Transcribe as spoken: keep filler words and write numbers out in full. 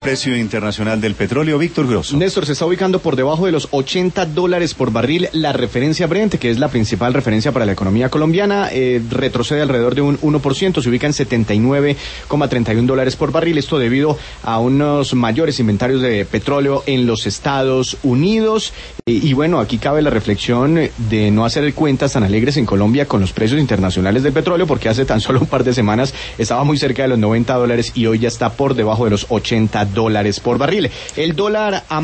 Precio internacional del petróleo, Víctor Grosso. Néstor, se está ubicando por debajo de los ochenta dólares por barril. La referencia Brent, que es la principal referencia para la economía colombiana, eh, retrocede alrededor de un uno por ciento, se ubica en setenta y nueve coma treinta y uno dólares por barril. Esto debido a unos mayores inventarios de petróleo en los Estados Unidos. Y, y bueno, aquí cabe la reflexión de no hacer cuentas tan alegres en Colombia con los precios internacionales del petróleo, porque hace tan solo un par de semanas estaba muy cerca de los noventa dólares y hoy ya está por debajo de los ochenta dólares por barril. El dólar